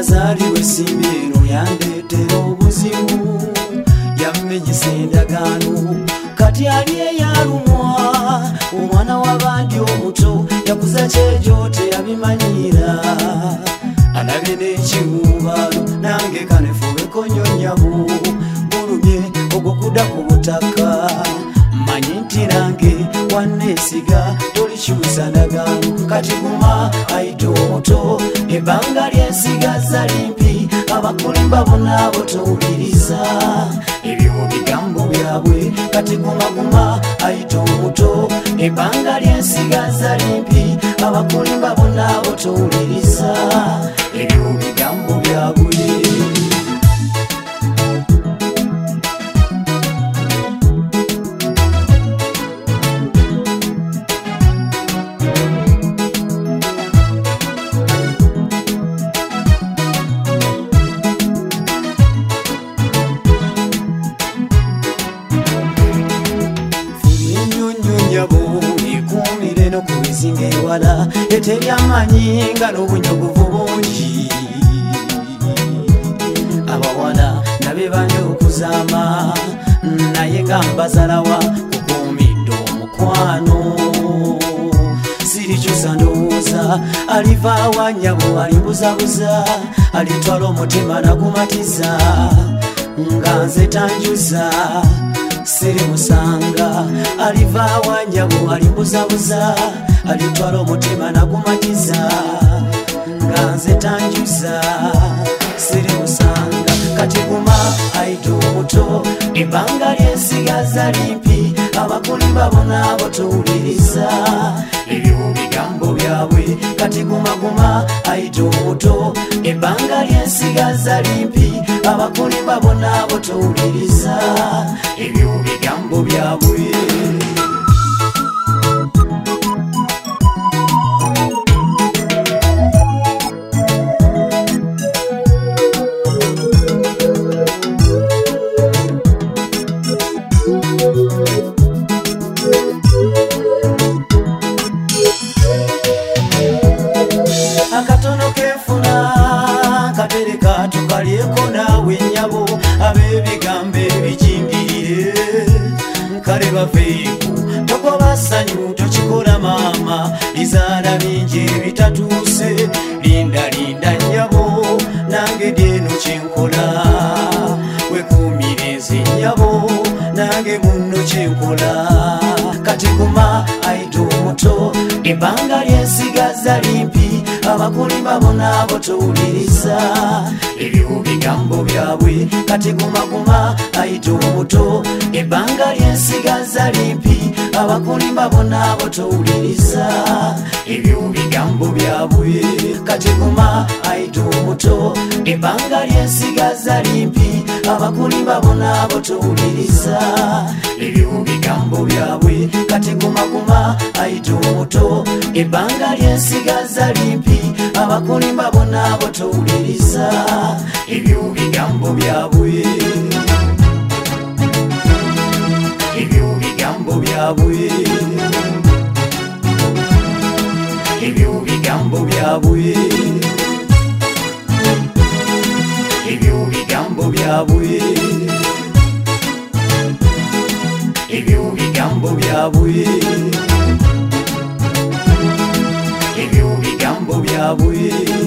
nazaliwe simbiro yandetera obuzibu yamenyisa endagaano kati ali eyalumwa omwana w'abandi omuto yakuza kyejo teyabimanyira alabye n'ekiwumbalo nange kanefubeko nyonyabu bulumye ogwokudda ku butaka manyi nti nange wanneesiga tolikyusa ndagaano kati guma ayita omuto ebbanga lyensigaza limpi abakulimba bonna abo towuliriza ebyo bigambo byabwe kati guma ayita omuto ebbanga lyensigaza limpi abakulimba bonna abo towuliriza ebyo bigambo byabwe. Ikumire no kubizinga ewala eteryamanyi nga n'obunyogovu bungi abawala nabe banye okuzaama naye nga mbazalawa kukuumidde omukwano sirikyusa ndowooza aliva awanyabo alimbuzabuza alitwala omutima nagumatiza nga nze tanjuza siri musanga aliva awanjabu alimbuzabuza alitwala omutima nagumatiza nga nze tanjuza siri musanga kati guma ayita omuto ebbanga lyensigaza limpi abakulimba bonna abo towuliriza ebyo bigambo byabwe kati guma ayita omuto ebbanga lyensigaza limpi abakulimba bonna abo towuliriza ebyo bigambo byabwe. Akatono kefuna katereka tukalyeko naawe nnyabo ab'ebigambo ebijingirire kale bafeeku tokoba ssanyu tokikola maama lizaala bingi ebitatuuse linda nnyabo nange dyeno kyenkola wekuumire nze nnyabo nange munno kyenkola kati guma ayita omuto ebbanga lyensigaza limpi abakulimba bonna abo towuliriza ebyo bigambo byabwe kati guma ayita omuto ebbanga lyensigaza limpi abakulimba bonna abo towuliriza ebyo bigambo byabwe kati guma ayita omuto ebbanga lyensigaza limpi abakulimba bonna abo towuliriza ebyo bigambo byabwe kati guma ayita omuto ebbanga lyensigaza limpi abakulimba bonna abo towuliriza ebyo bigambo byabwe ebyo bigambo byabwe ebyo bigambo byabwe ebyo bigambo byabwe ebyo bigambo byabwe ebyo bigambo byabwe.